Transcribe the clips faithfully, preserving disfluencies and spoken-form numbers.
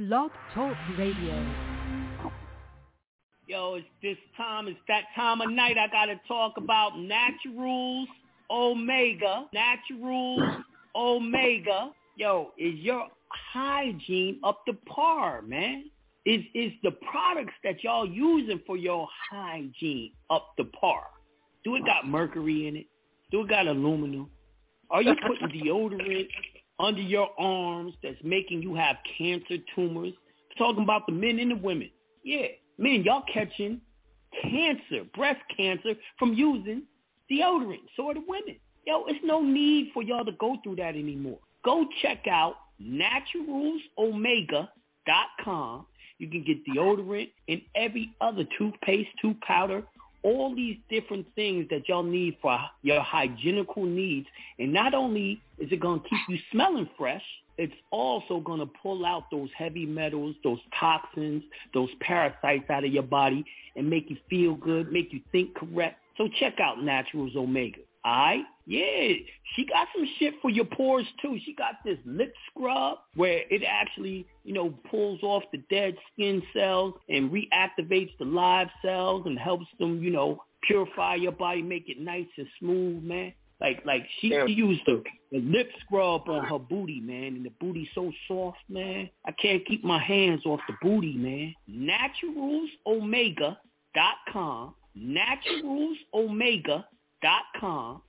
Blog Talk Radio. Yo, it's this time. It's that time of night. I got to talk about Naturals Omega. Naturals Omega. Yo, is your hygiene up to par, man? Is is the products that y'all using for your hygiene up to par? Do it got mercury in it? Do it got aluminum? Are you putting deodorant under your arms that's making you have cancer tumors? I'm talking about the men and the women. Yeah, men, y'all catching cancer, breast cancer from using deodorant. So are the women. Yo, it's no need for y'all to go through that anymore. Go check out naturals omega dot com. You can get deodorant and every other toothpaste, tooth powder, all these different things that y'all need for your hygienical needs. And not only is it going to keep you smelling fresh, it's also going to pull out those heavy metals, those toxins, those parasites out of your body and make you feel good, make you think correct. So check out Naturals Omega. All right? Yeah, she got some shit for your pores, too. She got this lip scrub where it actually, you know, pulls off the dead skin cells and reactivates the live cells and helps them, you know, purify your body, make it nice and smooth, man. Like, like she, she used the, the lip scrub on her booty, man, and the booty's so soft, man. I can't keep my hands off the booty, man. naturals omega dot com. naturals omega dot com.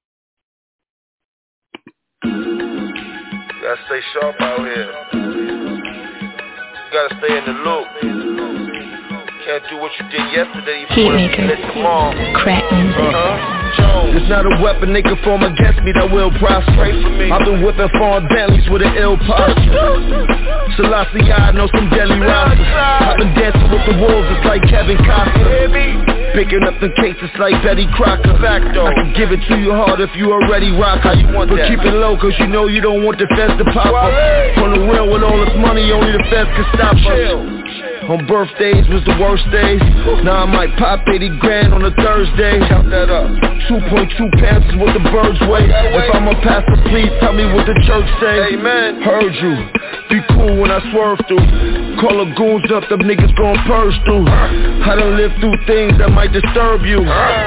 Gotta stay sharp out here. Gotta stay in the loop. Can't do what you did yesterday. You Heatmaker, crack music. Uh-huh. It's not a weapon they can form against me that will prosper. Pray for me. I've been whipping foreign Bentleys with an ill posture. Selassie, I know some deadly rosters. I've been dancing with the wolves, it's like Kevin Costner. Picking up the cases like Betty Crocker. I can give it to you hard if you already rock. How you want but that? Keep it low cause you know you don't want the feds to pop up. On the real with all this money, only the feds can stop us. On birthdays was the worst days. Now I might pop eighty grand on a Thursday. Count that up. two point two pounds is what the birds weigh. If I'm a pastor, please tell me what the church say. Amen. Heard you. Be cool when I swerve through. Call the goons up, them niggas gon' purge through. I done lived through things that might disturb you.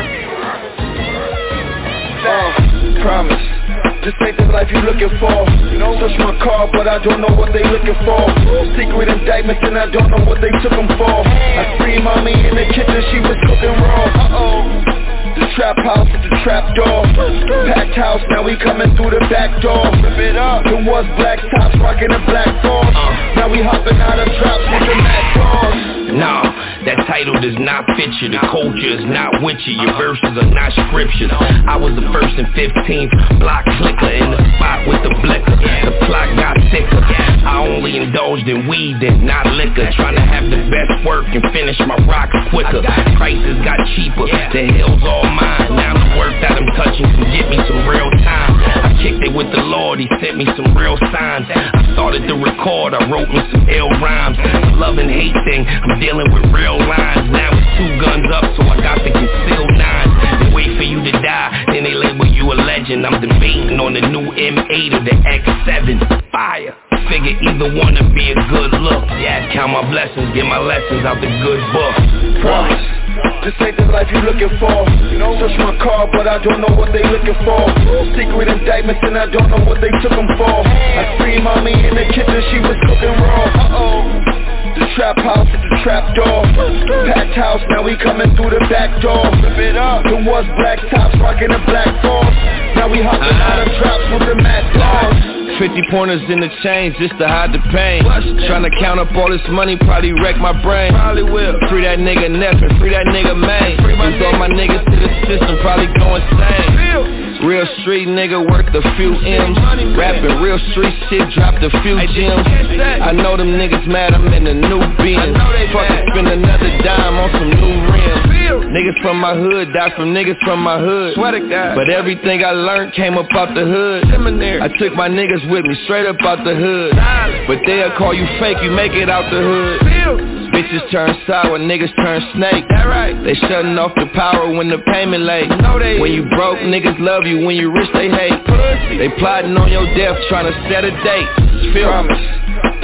Uh, promise. This ain't the life you looking for. Touch my car, but I don't know what they looking for. Secret indictments and I don't know what they took them for. I free mommy in the kitchen, she was cooking raw. Uh-oh. The trap house with the trap door. Packed house, now we coming through the back door. Rip it up. It was black tops, rocking a black thorn. Uh, now we hopping out of drops with the Mac doors. Nah, that title does not fit you. The culture is not with you. Your verses are not scriptures. I was the first and fifteenth block clicker in the spot with the blicker. The plot got thicker. I only indulged in weed and not liquor. Trying to have the best work and finish my rocks quicker. Prices got cheaper. The hill's all mine. Now the work that I'm touching can get me some real time. I kicked it with the Lord. He sent me some real signs. I started to record. I wrote me some ill rhymes. The love and hate thing. I'm dealing with real lines. Now it's two guns up, so I got the concealed nines. They wait for you to die, then they label you a legend. I'm debating on the new M eight or the X seven. Fire. Figure either one to be a good look. Yeah, count my blessings, get my lessons out the good book. Promise. This ain't the life you looking for. Touch my car, but I don't know what they looking for. Secret indictments and I don't know what they took them for. I free mommy in the kitchen, she was cooking raw. Uh-oh. The trap house with the trap door. Packed house, now we coming through the back door. Rip it up. It was black tops, rocking a black thorn. Now we hopping uh-huh. out of drops with the Mac doors. Fifty pointers in the chains just to hide the pain. Tryna count up all this money, probably wreck my brain. Probably will. Free that nigga Neff and free that nigga Maine. Lose all my niggas to the system, probably go insane. Real street nigga worth a few M's. Rapping real street shit, dropped a few gems. I know them niggas mad, I'm in a new Benz. Fucking spend another dime on some new rims. Niggas from my hood die from niggas from my hood. But everything I learned came up out the hood. I took my niggas with me straight up out the hood. But they'll call you fake, you make it out the hood. Bitches turn sour, niggas turn snake. They shutting off the power when the payment late. When you broke, niggas love you. When you rich, they hate. They plotting on your death, trying to set a date. Feel Promise.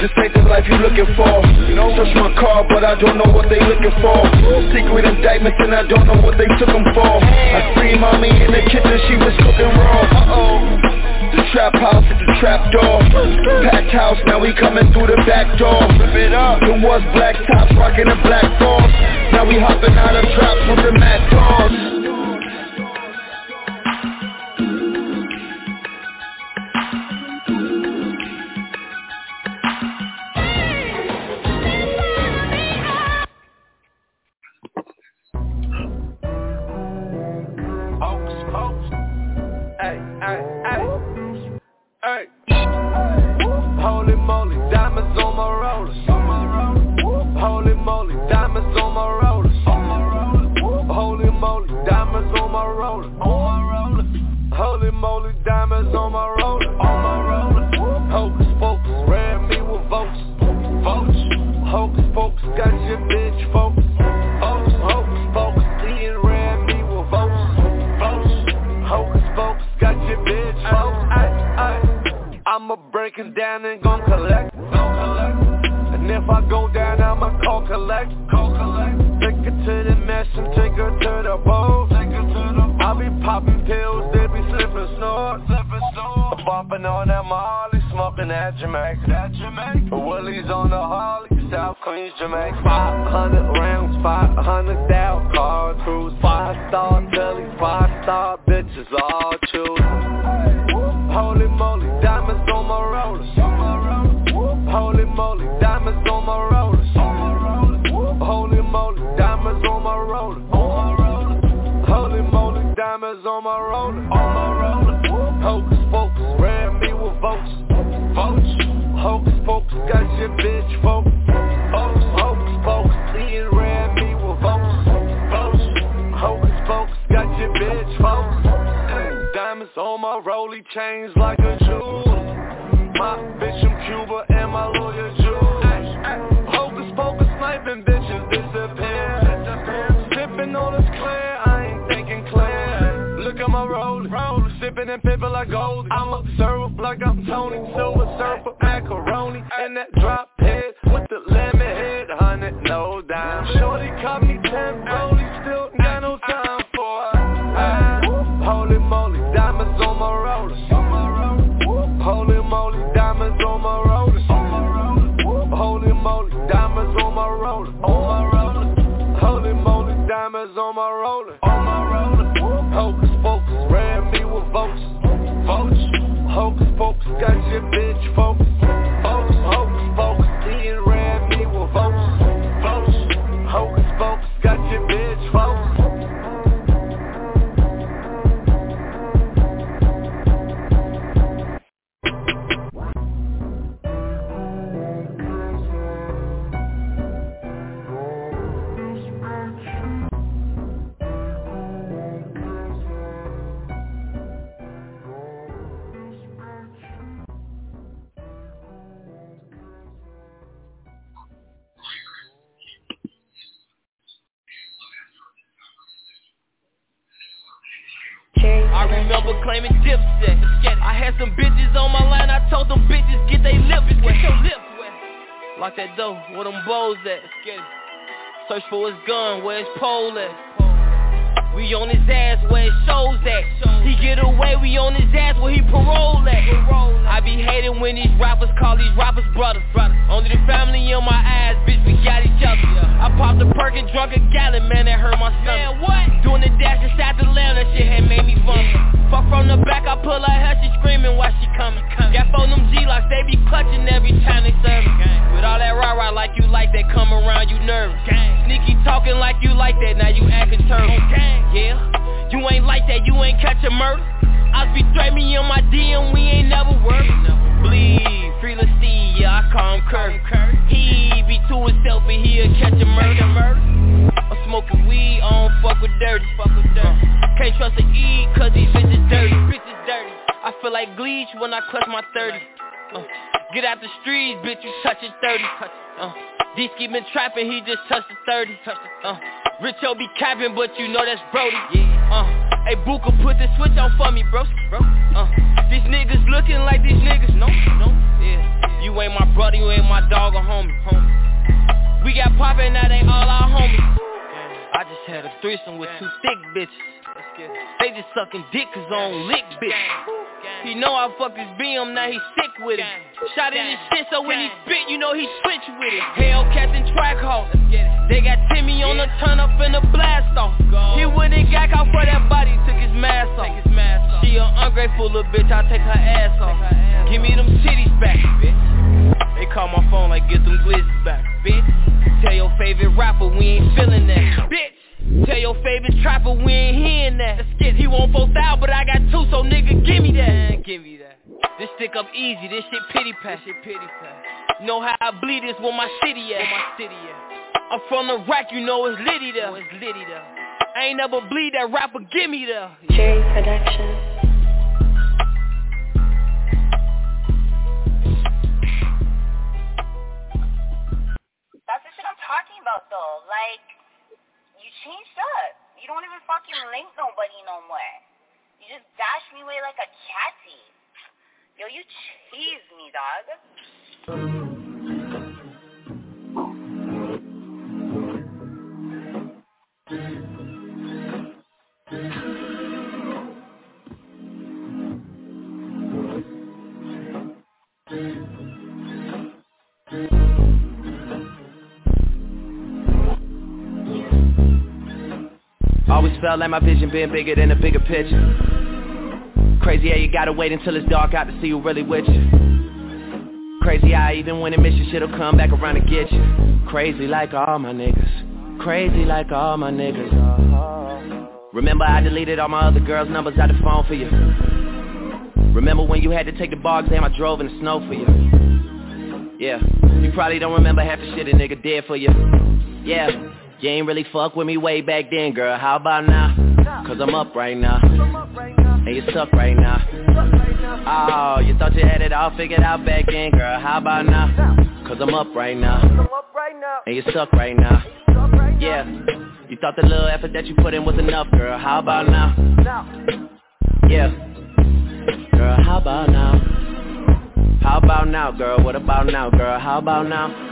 This ain't the life you looking for. Search my car, but I don't know what they looking for. Secret indictments and I don't know what they took them for. I screamed mommy in the kitchen, she was cooking raw. Uh-oh. The trap house at the trap door. Packed house, now we coming through the back door. Rip it up. It was black tops, rocking the black balls. Now we hopping out of drops with the mad dogs. Hey, holy moly, diamonds on my rollers. Holy moly, diamonds on my rollers. Holy moly, diamonds on my rollers. Holy moly, diamonds on my rollers. Hocus pocus, ran me with votes. Votes. Hocus pocus, got your bitch focus. Hocus hocus pocus, Ian ran me with votes. Votes. Hocus pocus, got your bitch focus. I'ma break it down and gon' collect, gon' collect. And if I go down, I'ma call collect, call collect. Take her to the mesh and take her to the bowl. Take her to the I'll be popping pills, they be slipping snort, slipping snort. Bumping on that Molly, smoking that Jamaica, that Jamaica. Willie's on the Harley, South Queens, Jamaica. Five hundred rounds, five hundred down, car cruise. Five star telly, five star bitches, all choose. Holy moly, diamonds on my rollers. Holy moly, diamonds on my rollers. Holy moly, diamonds on my rollers. Holy moly, diamonds on my rollers. Hocus pocus, ran me with votes. Votes. Hocus pocus, got your bitch focus. Hocus hocus pocus, Ian ran me with votes. Votes. Hocus pocus, got your bitch focus. Diamonds on my rollie chains like a jewel. My bitch from Cuba and my lawyer Jew. Hocus pocus sniping bitches disappear. Sipping on this clear, I ain't thinking clear. Look at my rollie, rollie, sipping and pippin' like gold. I'ma serve like I'm Tony, silver surfer, macaroni, and that drop head with the lemon head, hundred no dime. Shorty caught me ten rollies, still ain't got no time for her. Holy moly, diamonds on my rollers. Holy moly, diamonds on my rollers. Holy moly, diamonds on my rollers. Holy moly, diamonds on my rollers. Hocus pocus, ran me with votes. Votes. Hocus pocus, got your bitch focus. Hocus hocus pocus, Ian ran me with votes. Votes. Hocus pocus, got your bitch focus. I remember claiming Dipset. I had some bitches on my line, I told them bitches get they lips wet. Get your lips wet. Lock that door, where them bows at? Search for his gun, where his pole at? We on his ass where his shows at. He get away, we on his ass where he parole at. I be hating when these rappers call these rappers brothers. Only the family on my ass, bitch, we got each other. I popped a perk and drunk a gallon, man, that hurt my stomach. Man, what? Doing the dash inside the lamb, that shit had made me vomit. Fuck from the back, I pull her hair, she screaming while she coming. Got four them G-locks, they be clutching every time they serve it. With all that rah-rah like you like that, come around, you nervous. Sneaky talking like you like that, now you acting turtle. Yeah, you ain't like that, you ain't catch a murder. I be straight me on my D M, we ain't never worked. Bleed, free to see, yeah, I call him Kurt. He be to himself and he'll catch a murder. I'm smoking weed, I don't fuck with dirty. Fuck with dirty. Uh, can't trust to eat, cause these bitches dirty. Bitches dirty. I feel like Bleach when I clutch my thirty. Uh, get out the streets, bitch, you touchin' thirty. Uh, D-Ski been trapping, he just touched the thirty. Uh, Richo be capping, but you know that's Brody. Uh, Hey, Booker, put the switch on for me, bro. Bro, uh, these niggas looking like these niggas. No, no, yeah. You ain't my brother, you ain't my dog or homie. homie. We got poppin', now they all our homies. I just had a threesome with two thick bitches. They just sucking dick cause I don't lick, bitch. He know I fucked his B M, now he sick with it. Shot in his shit, so when he spit, you know he switch with it. Hellcats and Trackhawks, they got Timmy on the turn up and the blast off. He went and got out for that body, took his mask off. She an ungrateful little bitch, I take her ass off. Give me them titties back, bitch. They call my phone like get them glizzies back, bitch. Tell your favorite rapper we ain't feeling that, bitch. Tell your favorite trapper we ain't hearing that. Let's get, he want four thousand, but I got two, so nigga give me that. Give me that. This stick up easy, this shit pity pat. This shit pity pat. Know how I bleed this where my city at. Where my city at. I'm from the rack, you know it's litty there. Oh, it's litty there. I ain't never bleed that rapper, give me there. Jerry Production. That's the shit I'm talking about though. Like, you changed up. You don't even fucking link nobody no more. You just dash me away like a catty. Yo, you cheese me, dog. Always felt like my vision been bigger than a bigger picture. Crazy how you gotta wait until it's dark out to see who really with you. Crazy how even when it miss you, shit'll come back around to get you. Crazy like all my niggas. Crazy like all my niggas. Remember I deleted all my other girls' numbers out the phone for you. Remember when you had to take the bar exam, I drove in the snow for you. Yeah, you probably don't remember half the shit a nigga did for you. Yeah, you ain't really fuck with me way back then, girl, how about now? Cause I'm up right now, and you suck right now. Oh, you thought you had it all figured out back then, girl, how about now? Cause I'm up right now, and you suck right now. Yeah, you thought the little effort that you put in was enough, girl, how about now? Yeah, girl, how about now? How about now, girl, what about now, girl, how about now?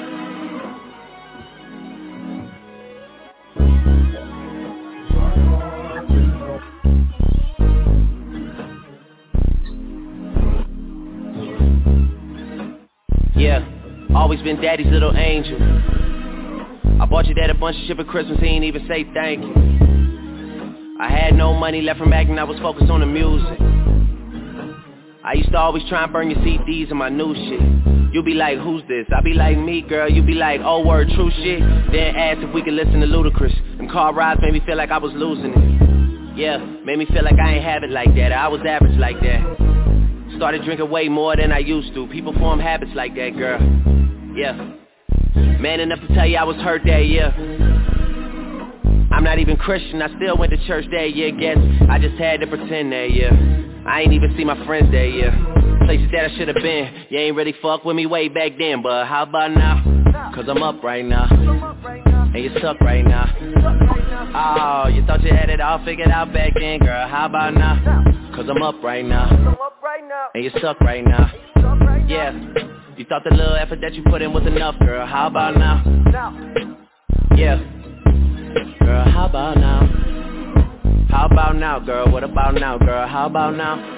Yeah, always been daddy's little angel. I bought your dad a bunch of shit for Christmas, he ain't even say thank you. I had no money left from acting, I was focused on the music. I used to always try and burn your C Ds and my new shit. You be like, who's this? I be like, me, girl. You be like, oh, word, true shit. Then ask if we could listen to Ludacris. Them car rides made me feel like I was losing it. Yeah, made me feel like I ain't have it like that. I was average like that. Started drinking way more than I used to. People form habits like that, girl. Yeah. Man enough to tell you I was hurt that year. I'm not even Christian, I still went to church that year. Guess I just had to pretend that year. I ain't even see my friends that year. Places that I should've been. You ain't really fuck with me way back then, but how about now? Cause I'm up right now, and you suck right now. Oh, you thought you had it all figured out back then, girl, how about now? Cause I'm up right now, and you suck right now. Yeah, you thought the little effort that you put in was enough, girl, how about now? Yeah, girl, how about now? How about now, girl, what about now, girl, how about now?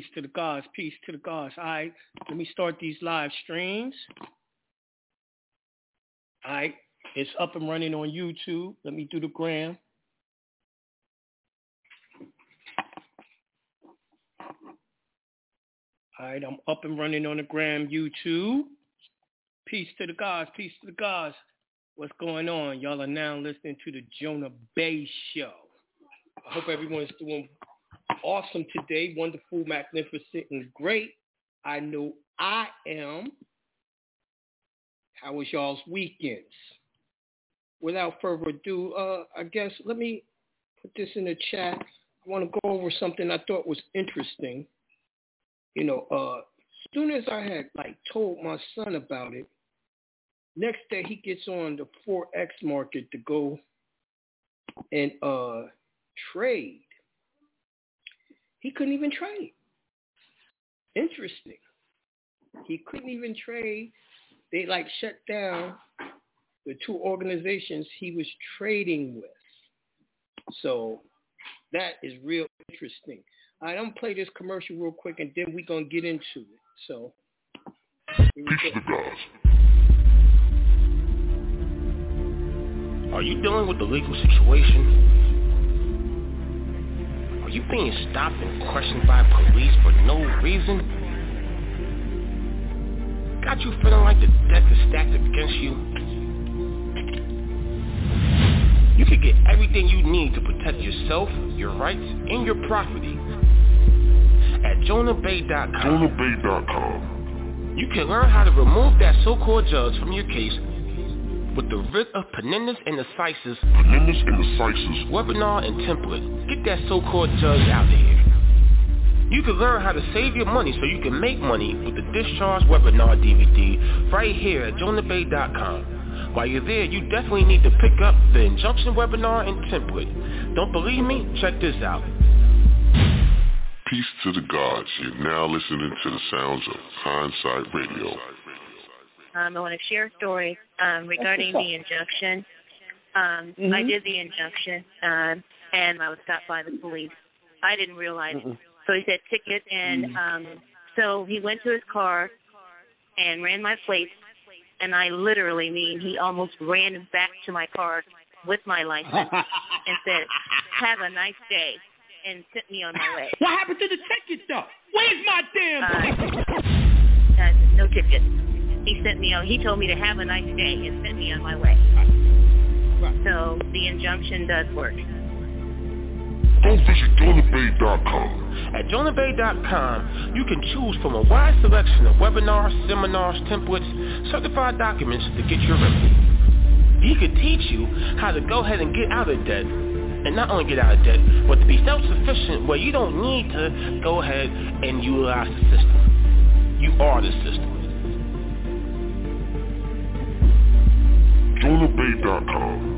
to the gods. Peace to the gods. All right, let me start these live streams. All right, it's up and running on YouTube. Let me do the gram. All right, I'm up and running on the gram YouTube. Peace to the gods. Peace to the gods. What's going on? Y'all are now listening to the Jonah Bey Show. I hope everyone's doing awesome today. Wonderful, magnificent, and great. I know I am. How was y'all's weekends? Without further ado, uh, I guess let me put this in the chat. I want to go over something I thought was interesting. You know, uh, as soon as I had like told my son about it, next day he gets on the Forex market to go and uh, trade. He couldn't even trade. Interesting. He couldn't even trade. They like shut down the two organizations he was trading with. So that is real interesting. All right, I'm going to play this commercial real quick, and then we're going to get into it. So, here we go. Are you dealing with the legal situation? Are you being stopped and questioned by police for no reason? Got you feeling like the deck is stacked against you? You can get everything you need to protect yourself, your rights, and your property at jonah bey dot com. jonah bey dot com. You can learn how to remove that so-called judge from your case with the writ of Penendus and Assises, Penendus and Assises webinar and template. Get that so-called judge out of here. You can learn how to save your money so you can make money with the Discharge webinar D V D right here at jonah bey dot com. While you're there, you definitely need to pick up the injunction webinar and template. Don't believe me? Check this out. Peace to the gods. You're now listening to the sounds of Hindsight Radio. Um, I want to share a story um, regarding the injunction. Um, mm-hmm. I did the injunction, um, and I was stopped by the police. I didn't realize mm-hmm. it. So he said ticket, and um, so he went to his car and ran my plates, and I literally mean he almost ran back to my car with my license and said, "Have a nice day," and sent me on my way. What happened to the ticket, though? Where's my damn uh, uh, no ticket. He sent me on. He told me to have a nice day and sent me on my way. Right. So the injunction does work. Go visit jonah bey dot com. At jonah bey dot com, you can choose from a wide selection of webinars, seminars, templates, certified documents to get your remedy. He could teach you how to go ahead and get out of debt. And not only get out of debt, but to be self-sufficient where you don't need to go ahead and utilize the system. You are the system. jonah bey dot com.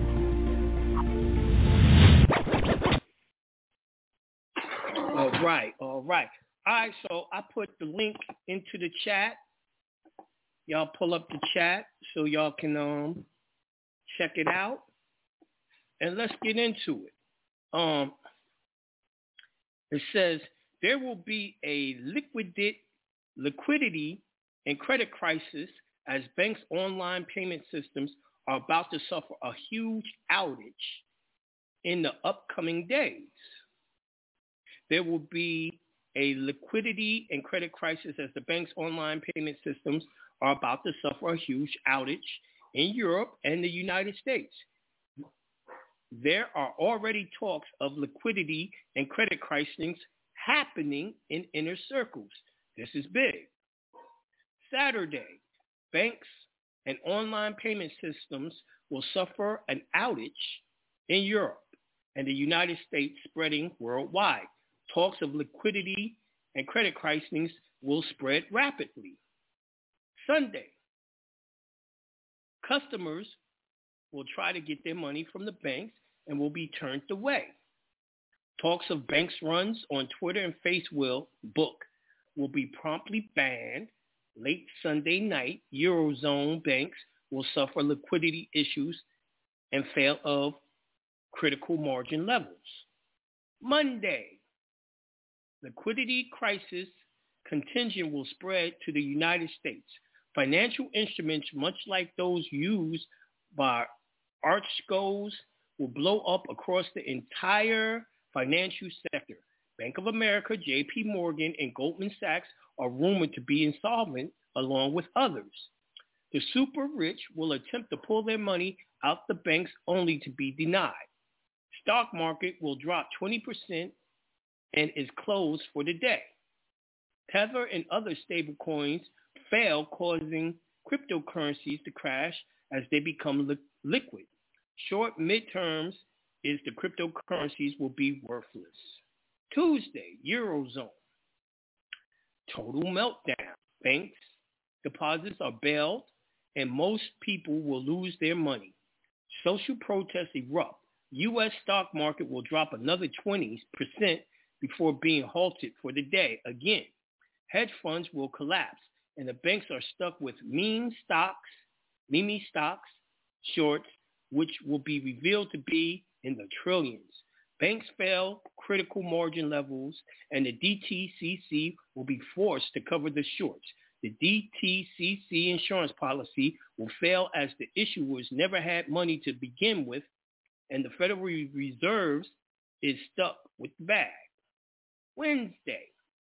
All right, all right. All right, so I put the link into the chat. Y'all pull up the chat so y'all can um check it out. And let's get into it. Um, it says there will be a liquidity, liquidity and credit crisis as banks' online payment systems are about to suffer a huge outage in the upcoming days. There will be a liquidity and credit crisis as the bank's online payment systems are about to suffer a huge outage in Europe and the United States. There are already talks of liquidity and credit crises happening in inner circles. This is big. Saturday, banks and online payment systems will suffer an outage in Europe and the United States, spreading worldwide. Talks of liquidity and credit crises will spread rapidly. Sunday, customers will try to get their money from the banks and will be turned away. Talks of banks runs on Twitter and Facebook will be promptly banned. Late Sunday night, Eurozone banks will suffer liquidity issues and fail of critical margin levels. Monday, liquidity crisis contagion will spread to the United States. Financial instruments, much like those used by Archegos, will blow up across the entire financial sector. Bank of America, J P Morgan, and Goldman Sachs are rumored to be insolvent, along with others. The super rich will attempt to pull their money out the banks only to be denied. Stock market will drop twenty percent and is closed for the day. Tether and other stable coins fail, causing cryptocurrencies to crash as they become li- liquid. Short midterms is the cryptocurrencies will be worthless. Tuesday, Eurozone. Total meltdown. Banks deposits are bailed, and most people will lose their money. Social protests erupt. U S stock market will drop another twenty percent before being halted for the day again. Hedge funds will collapse, and the banks are stuck with meme stocks, meme stocks, shorts, which will be revealed to be in the trillions. Banks fail critical margin levels, and the D T C C will be forced to cover the shorts. The D T C C insurance policy will fail as the issuers never had money to begin with, and the Federal Reserve is stuck with the bag. Wednesday,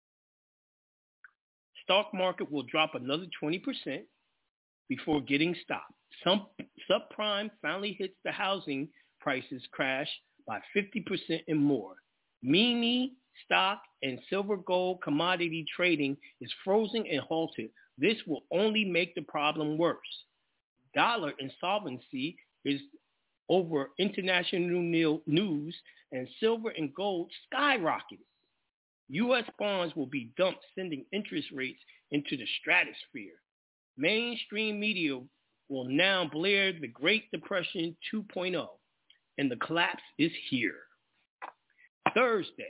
stock market will drop another twenty percent before getting stopped. Some subprime finally hits the housing prices crash by fifty percent and more. Meme stock and silver gold commodity trading is frozen and halted. This will only make the problem worse. Dollar insolvency is over international news, and silver and gold skyrocketed. U S bonds will be dumped, sending interest rates into the stratosphere. Mainstream media will now blare the Great Depression two point oh, and the collapse is here. Thursday,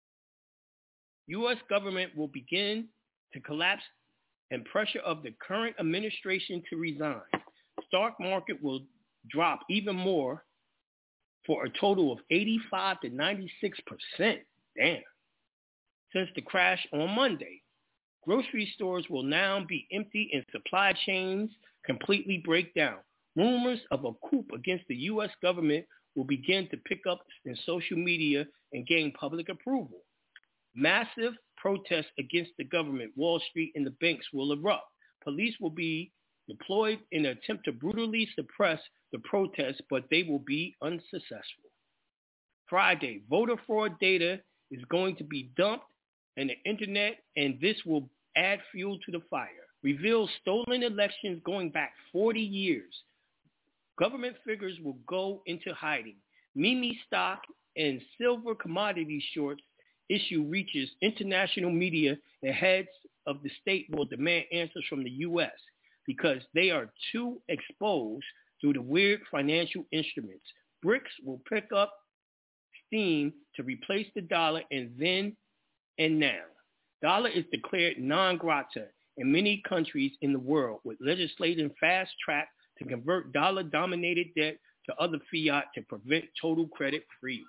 U S government will begin to collapse and pressure of the current administration to resign. Stock market will drop even more for a total of eighty-five to ninety-six percent. Damn. Since the crash on Monday, grocery stores will now be empty and supply chains completely break down. Rumors of a coup against the U S government will begin to pick up in social media and gain public approval. Massive protests against the government, Wall Street, and the banks will erupt. Police will be deployed in an attempt to brutally suppress the protests, but they will be unsuccessful. Friday, voter fraud data is going to be dumped on the internet, and this will add fuel to the fire. Reveals stolen elections going back forty years. Government figures will go into hiding. Meme stock and silver commodity shorts issue reaches international media, and heads of the state will demand answers from the U S because they are too exposed through the weird financial instruments. BRICS will pick up steam to replace the dollar, and then and now. Dollar is declared non grata in many countries in the world, with legislating fast track to convert dollar-dominated debt to other fiat to prevent total credit freeze.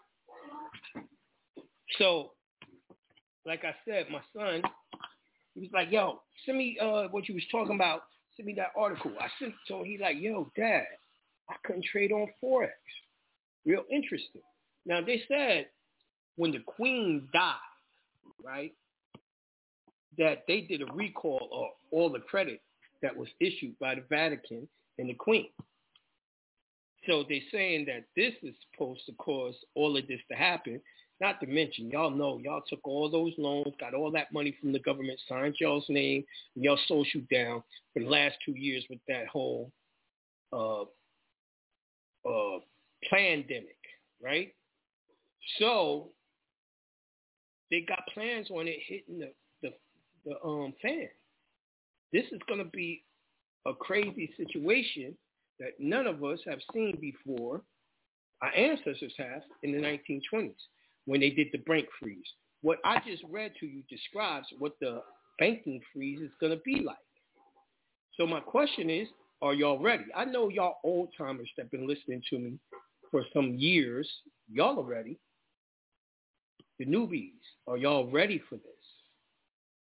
So, like I said, my son, he was like, yo, send me uh, what you was talking about. Send me that article. I sent it to him. He's like, yo, Dad, I couldn't trade on Forex. Real interesting. Now, they said when the Queen died, right, that they did a recall of all the credit that was issued by the Vatican and the Queen. So they're saying that this is supposed to cause all of this to happen. Not to mention, y'all know, y'all took all those loans, got all that money from the government, signed y'all's name, and y'all social down for the last two years with that whole uh, uh, pandemic, right? So they got plans on it hitting the, the, the um, fan. This is going to be a crazy situation that none of us have seen before. Our ancestors have in the nineteen twenties when they did the bank freeze. What I just read to you describes what the banking freeze is going to be like. So my question is, are y'all ready? I know y'all old timers that have been listening to me for some years. Y'all are ready. The newbies, are y'all ready for this?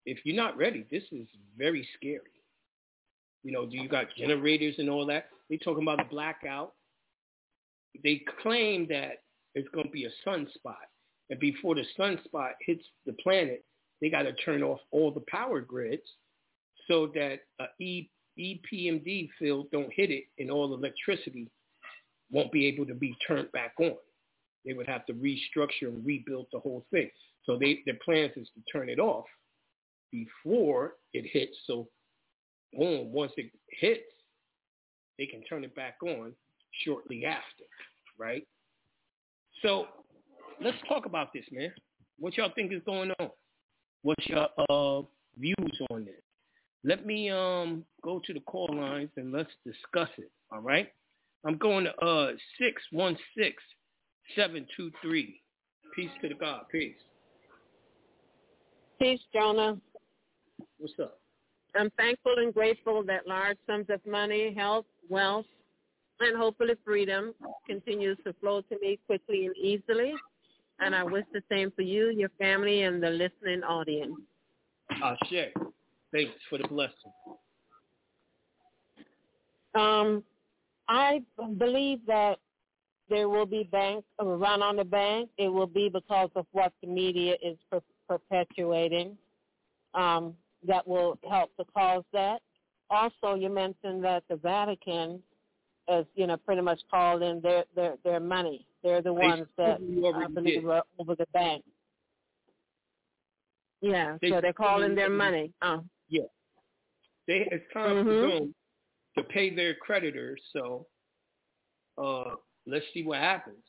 if you're not ready, this is very scary. You know, do you got generators and all that? They talking about a blackout. They claim that it's going to be a sunspot. And before the sunspot hits the planet, they got to turn off all the power grids so that a E P M D field don't hit it and all electricity won't be able to be turned back on. They would have to restructure and rebuild the whole thing. So they, their plans is to turn it off before it hits. So boom, once it hits, they can turn it back on shortly after, right? So let's talk about this, man. What y'all think is going on? What's your uh, views on this? Let me um go to the call lines and let's discuss it, all right? I'm going to uh six one six, seven two three. Peace to the God. Peace. Peace, Jonah. What's up? I'm thankful and grateful that large sums of money, health, wealth, and hopefully freedom continues to flow to me quickly and easily. And I wish the same for you, your family, and the listening audience. Ashe. Thanks for the blessing. Um, I believe that there will be bank a run on the bank. It will be because of what the media is per- perpetuating. Um, that will help to cause that. Also, you mentioned that the Vatican is, you know, pretty much called in their their, their money. They're the ones that I believe are over the bank. Yeah, they, so they're calling their money. Oh. Yeah. They, it's time mm-hmm. for them to pay their creditors, so uh, let's see what happens.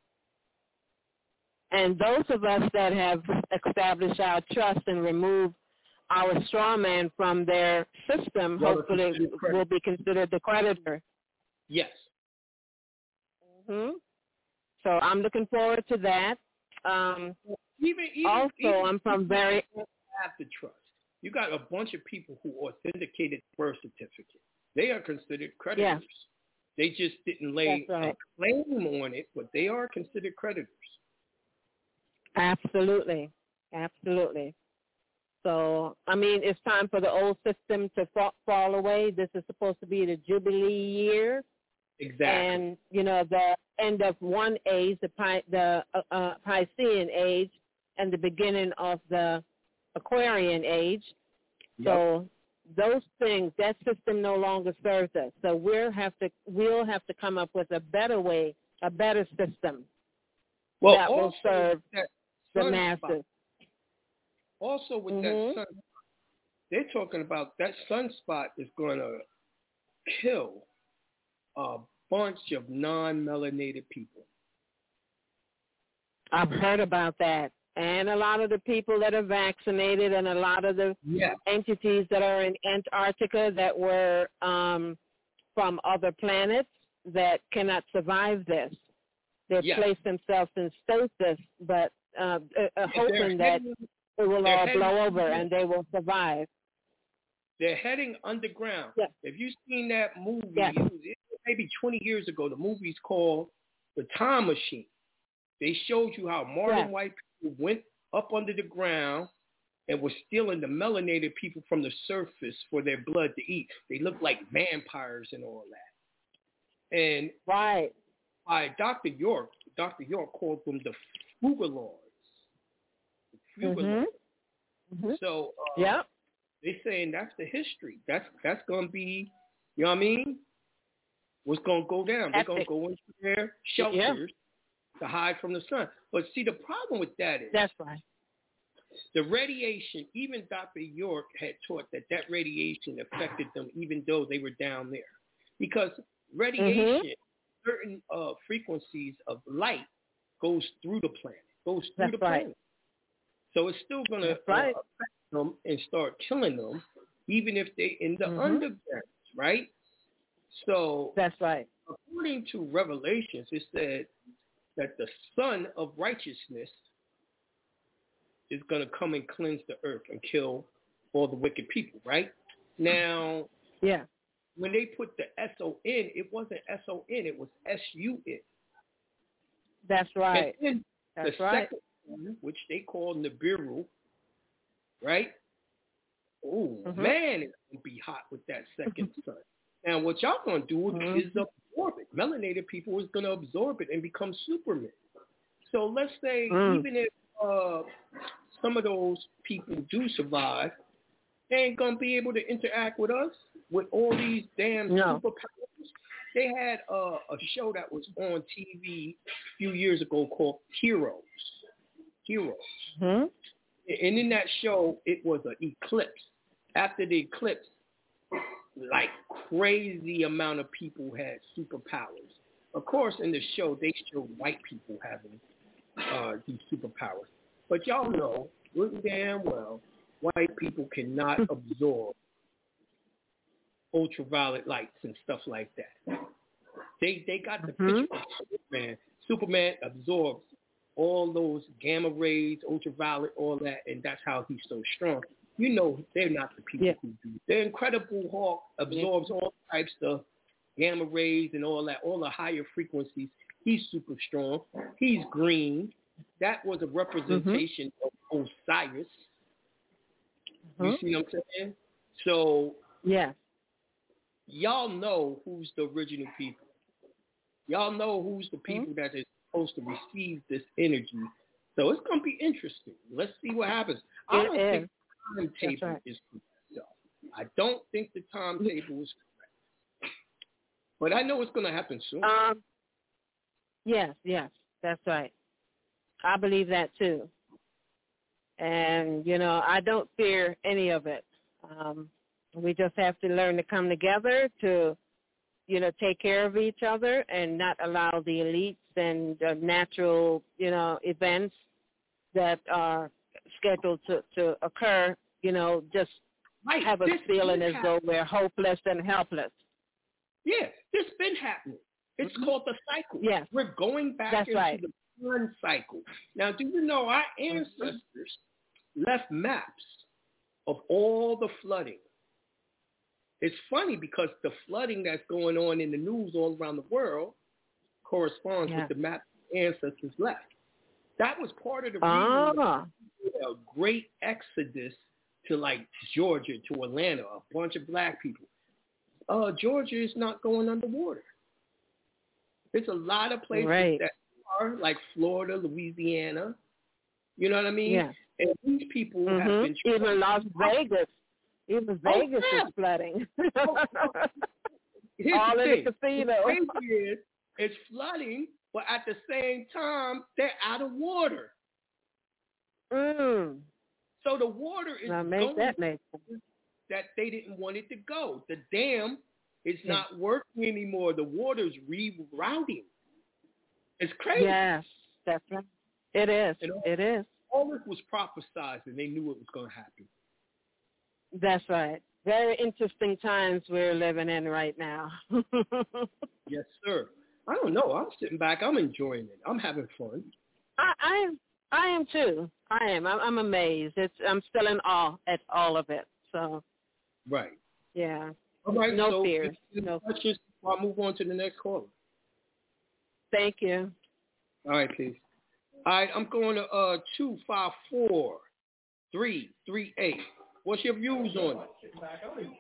And those of us that have established our trust and removed our straw man from their system, well, hopefully will be considered the creditor. Yes. Mm-hmm. So I'm looking forward to that. Um, even, even, also, even I'm from very... have the trust. You got a bunch of people who authenticated birth certificate. They are considered creditors. Yeah. They just didn't lay right. a claim on it, but they are considered creditors. Absolutely. Absolutely. So, I mean, it's time for the old system to fa- fall away. This is supposed to be the Jubilee year. Exactly. And, you know, the end of one age, the, Pi- the uh, uh, Piscean age, and the beginning of the Aquarian age. Yep. So those things, that system no longer serves us. So we'll have to we'll have to come up with a better way, a better system well, that will serve that the masses. Spot. Also with mm-hmm. that sun, they're talking about that sunspot is going to kill a bunch of non-melanated people. I've heard about that. And a lot of the people that are vaccinated and a lot of the yeah. entities that are in Antarctica that were um, from other planets that cannot survive this. They've yeah. placed themselves in stasis, but uh, uh, hoping that heading, it will all heading, blow over and they will survive. They're heading underground. Yeah. Have you seen that movie? Yeah. It was maybe twenty years ago. The movie's called The Time Machine. They showed you how modern yeah. white people went up under the ground and were stealing the melanated people from the surface for their blood to eat. They looked like vampires and all that. And right. by Doctor York, Doctor York called them the Fugalords. The Fugalords. Mm-hmm. Mm-hmm. So uh, yeah. they're saying that's the history. That's that's going to be, you know what I mean? What's going to go down? They're going to go into their shelters. Yeah. To hide from the sun. But see, the problem with that is that's right. The radiation, even Doctor York had taught that that radiation affected them even though they were down there. Because radiation, mm-hmm. certain uh, frequencies of light goes through the planet, goes through that's the right. planet. So it's still going to uh, right. affect them and start killing them, even if they're in the mm-hmm. underground, right? So that's right. According to Revelations, it said that the Son of Righteousness is going to come and cleanse the earth and kill all the wicked people, right? Now, yeah. when they put the S O N, it wasn't S O N, it was S U N. That's right. And then That's the right. second one, which they call Nibiru, right? Oh, mm-hmm. man, it's going to be hot with that second sun. Now, what y'all going to do mm-hmm. is absorb it. Melanated people is going to absorb it and become Supermen. So let's say mm. even if uh, some of those people do survive, they ain't going to be able to interact with us with all these damn no. superpowers. They had uh, a show that was on T V a few years ago called Heroes. Heroes. Mm-hmm. And in that show, it was an eclipse. After the eclipse, like crazy amount of people had superpowers. Of course, in the show, they showed white people having uh, these superpowers. But y'all know, good damn well, white people cannot absorb ultraviolet lights and stuff like that. They they got the mm-hmm. picture of Superman. Superman absorbs all those gamma rays, ultraviolet, all that, and that's how he's so strong. You know, they're not the people yeah. who do. The Incredible Hulk absorbs yeah. all types of gamma rays and all that, all the higher frequencies. He's super strong. He's green. That was a representation mm-hmm. of Osiris. Mm-hmm. You see what I'm saying? So, yeah. y'all know who's the original people. Y'all know who's the people mm-hmm. that is supposed to receive this energy. So it's going to be interesting. Let's see what happens. I it don't is. think the timetable right. is correct. So I don't think the timetable is correct. But I know it's going to happen soon. Um. Yes, yes, that's right. I believe that too. And, you know, I don't fear any of it. Um, we just have to learn to come together to, you know, take care of each other and not allow the elites and the natural, you know, events that are scheduled to, to occur, you know, just right. have us this feeling as happening. though we're hopeless and helpless. Yeah, this been happening. It's mm-hmm. called the cycle. Yes. We're going back That's into right. the sun cycle. Now, do you know our ancestors mm-hmm. left maps of all the flooding? It's funny because the flooding that's going on in the news all around the world corresponds yeah. with the map ancestors left. That was part of the ah. reason a great exodus to like Georgia, to Atlanta, a bunch of black people. Uh, Georgia is not going underwater. There's a lot of places right. that are like Florida, Louisiana. You know what I mean? Yeah. And these people mm-hmm. have been even Las Vegas. Even oh, Vegas yeah. is flooding. oh, oh. All the in the casino. The crazy is, it's flooding, but at the same time, they're out of water. Mm. So the water is now make going that, make that they didn't want it to go. The dam is yeah. not working anymore. The water's rerouting. It's crazy. Yes, that's right. It is. All, it is. All this was prophesized, and they knew it was going to happen. That's right. Very interesting times we're living in right now. Yes, sir. I don't know. I'm sitting back. I'm enjoying it. I'm having fun. I, I am. I am too. I am. I'm, I'm amazed. It's. I'm still in awe at all of it. So. Right. Yeah. All right. No so fear. No. Questions before I move on to the next caller. Thank you. All right, please. All right. I'm going to uh two five four three three eight. What's your views on it?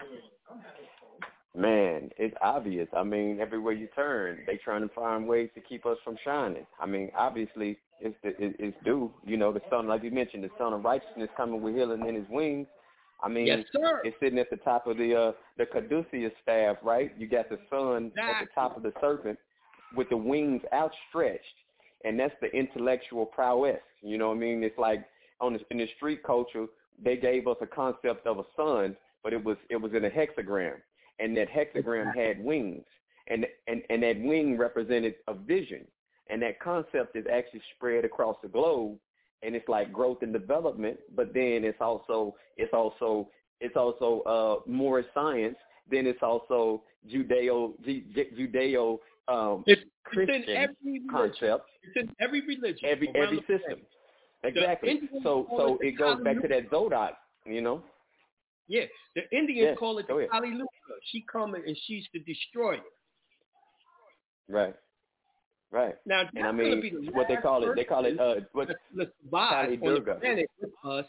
Man, it's obvious. I mean, everywhere you turn, they trying to find ways to keep us from shining. I mean, obviously, it's the, it's due. You know, the sun, like you mentioned, the sun of righteousness coming with healing in his wings. I mean, yes, sir. It's sitting at the top of the uh, the caduceus staff, right? You got the sun exactly. at the top of the serpent with the wings outstretched, and that's the intellectual prowess. You know what I mean? It's like on the, in the street culture, they gave us a concept of a sun, but it was it was in a hexagram, and that hexagram had wings, and and and that wing represented a vision, and that concept is actually spread across the globe, and it's like growth and development, but then it's also it's also it's also uh, more science. Then it's also Judeo Judeo um, it's, Christian it's in every concept. It's in every religion. Every every system. Exactly. So so it goes back to that Zodot, you know? Yeah. The Indians yes. call it the Kali Luka. She coming and she's the destroyer. Right. Right. Now, and I mean, what they call it, they call it, uh, what? Let's survive on the planet with us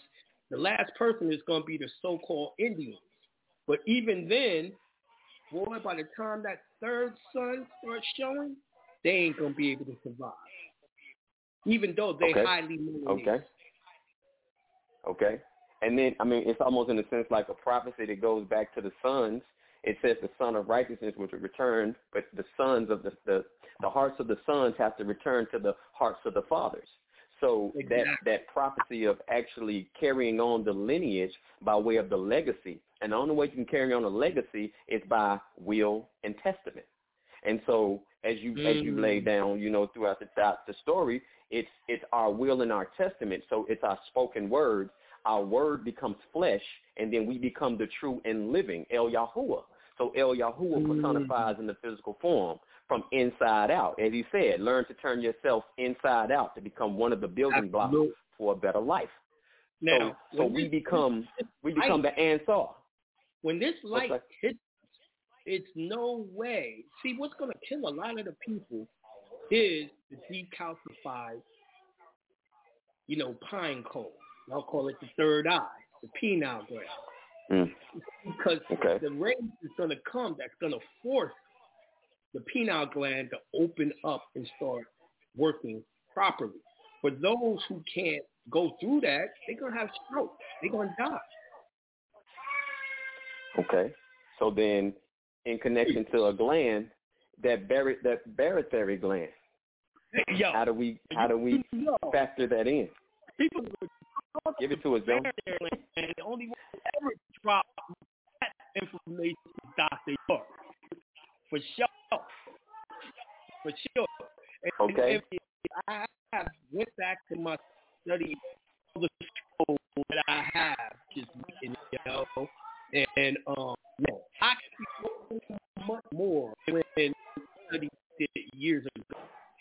The last person is going to be the so-called Indians. But even then, boy, by the time that third sun starts showing, they ain't going to be able to survive. Even though they okay. highly melanated. Okay. Okay. And then, I mean, it's almost in a sense like a prophecy that goes back to the sons. It says the son of righteousness was returned, but the sons of the, the, the hearts of the sons have to return to the hearts of the fathers. So exactly. that, that prophecy of actually carrying on the lineage by way of the legacy. And the only way you can carry on a legacy is by will and testament. And so as you mm. as you lay down, you know, throughout the, the story, it's it's our will and our testament. So it's our spoken word. Our word becomes flesh, and then we become the true and living El Yahuwah. So El Yahuwah personifies in the physical form from inside out. As he said, learn to turn yourself inside out to become one of the building blocks Absolutely. For a better life. Now, so so we this, become this, we become light, the Ansar. When this light okay. hits, it's no way. See, what's going to kill a lot of the people is the decalcified, you know, pine cone. I'll call it the third eye, the pineal gland. Mm. Because okay. the rays is going to come that's going to force the pineal gland to open up and start working properly. For those who can't go through that, they're going to have stroke. They're going to die. Okay. So then in connection to a gland, that bar- that barytheric gland, Yo, how do we how do we yo. factor that in? People Give it to us, Joe. And the only one who ever dropped that information is Doctor York. For sure. For sure. And okay. If, if I have went back to my study of the school that I have, just you know, and um, no, I can do much more when I studied it years ago.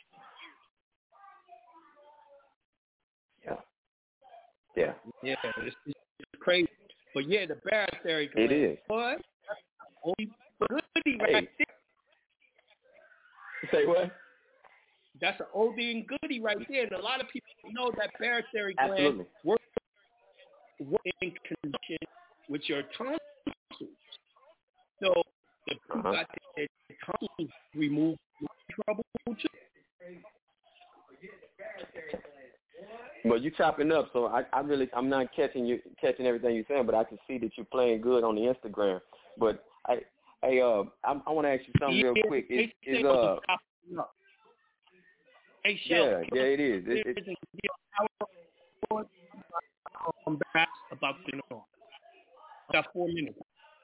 Yeah. Yeah. Yeah, it's, it's crazy. But yeah, the barytheric gland. It is. What? Only goodie right hey. there. Say what? That's an oldie and goodie right there. And a lot of people know that barytheric gland Absolutely. works work in conjunction with your tonsils. So if you uh-huh. got the tonsils removed, trouble too. Well, you chopping up, so I, I really, I'm not catching you, catching everything you're saying, but I can see that you're playing good on the Instagram. But I, I, uh, I, I want to ask you something real quick. Is, is uh, yeah, yeah, it is. It, it, I'm back about to know. Got four minutes.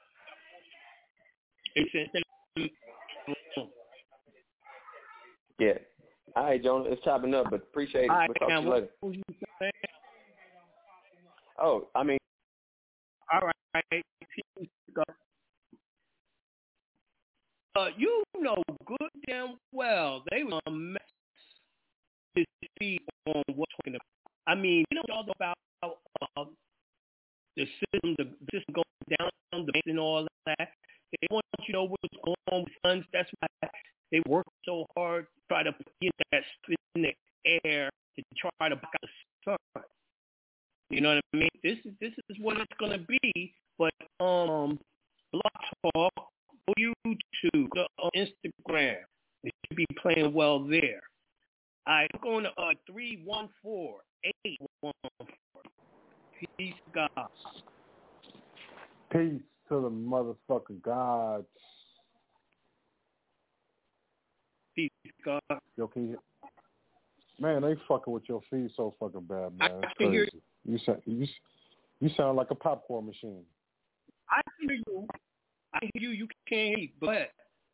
Yeah. All right, Jonah, it's chopping up, but appreciate it. Right, we'll talk to you later. What you saying? Oh, I mean. All right. Uh, you know good damn well they were a mess to see on what's talking about. I mean, you know all about uh, the system, the system going down, the banks and all that. They want you to know what's going on with funds. That's why they work so hard to try to get that spit in the air to try to block out the sun. You know what I mean? This is this is what it's gonna be. But um, Blog Talk, go YouTube, go on Instagram. It should be playing well there. All right, I'm going to uh three one four eight one four. Peace, God. Peace to the motherfucking gods. Peace, God. Yo, can you, man, they fucking with your feed so fucking bad, man. It's crazy. Hear you sound you, you sound like a popcorn machine. I hear you. I hear you. You can't eat, but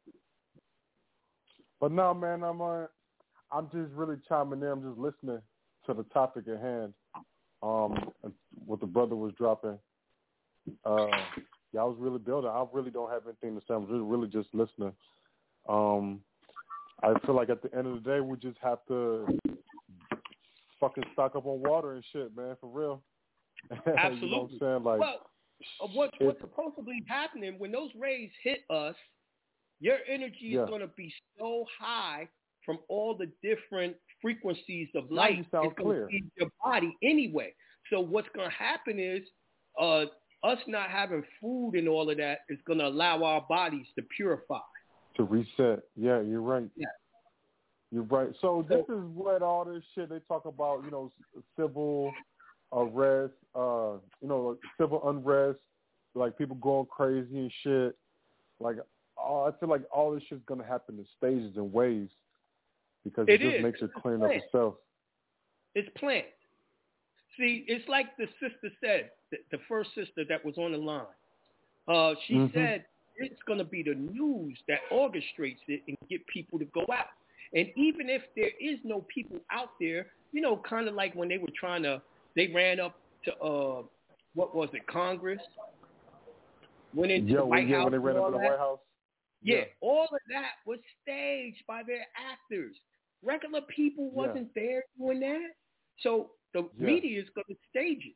but no, man, I'm uh, I'm just really chiming in. I'm just listening to the topic at hand. Um, what the brother was dropping. Uh, yeah, I was really building. I really don't have anything to say. I'm just really just listening. Um, I feel like at the end of the day, we just have to fucking stock up on water and shit, man, for real. Absolutely. You know what I'm saying? Like, well, uh, what, what's supposed to be happening when those rays hit us, your energy yeah. is going to be so high from all the different frequencies of now light. you sound it's going to clear. feed your body anyway. so what's going to happen is uh, us not having food and all of that is going to allow our bodies to purify. To reset. Yeah, you're right. Yeah. You're right. So this is what all this shit they talk about, you know, civil arrest, uh, you know, civil unrest, like people going crazy and shit. Like, oh, I feel like all this shit's going to happen in stages and waves because it, it just is. makes it clean up itself. It's planned. See, it's like the sister said, the, the first sister that was on the line. Uh, she mm-hmm. said it's going to be the news that orchestrates it and get people to go out. And even if there is no people out there, you know, kind of like when they were trying to, they ran up to, uh, what was it, Congress? Went into yeah, the White yeah, House. When they ran up to the White House? Yeah, yeah, all of that was staged by their actors. Regular people wasn't yeah. there doing that. So the yeah. media is going to stage it.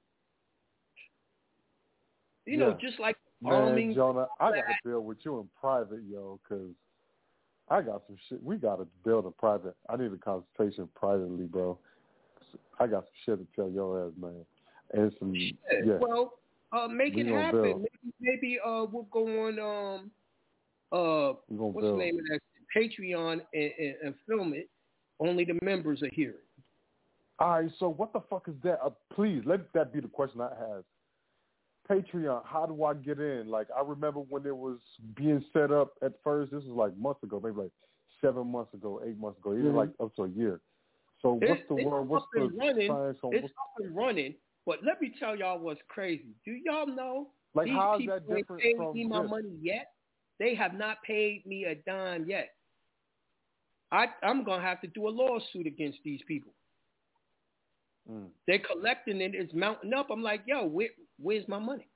You yeah. know, just like Man, arming. Jonah, I got to build with you in private, yo, because I got some shit. We got to build in private. I need a consultation privately, bro. I got some shit to tell your ass, man. And some, shit. yeah. Well, uh, make we it happen. Maybe, maybe uh, we'll go on, um, uh, what's build. the name of that? Patreon and, and, and film it. Only the members are hearing. All right, so what the fuck is that? Uh, please, let that be the question I have. Patreon, how do I get in? Like, I remember when it was being set up at first. This was like months ago, maybe like seven months ago, eight months ago, even mm-hmm. like up to a year. So it's, what's the it's word? What's the running. science on? It's up and running, but let me tell y'all what's crazy. Do y'all know like these how is people that different ain't paid from me my this? money yet? They have not paid me a dime yet. I, I'm going to have to do a lawsuit against these people. Mm. They're collecting it. It's mounting up. I'm like, yo, where, where's my money?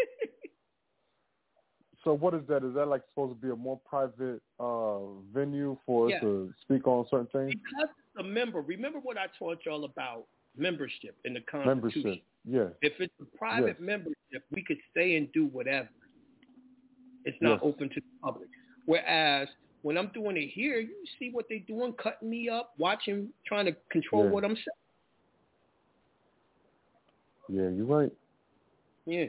So what is that? Is that like supposed to be a more private uh, venue for yeah. us to speak on certain things? Because it's a member. Remember what I taught y'all about membership in the Constitution? Membership, yeah. If it's a private yes. membership, we could stay and do whatever. It's not yes. open to the public. Whereas when I'm doing it here, you see what they're doing, cutting me up, watching, trying to control yeah. what I'm saying. Yeah, you're right. Yeah.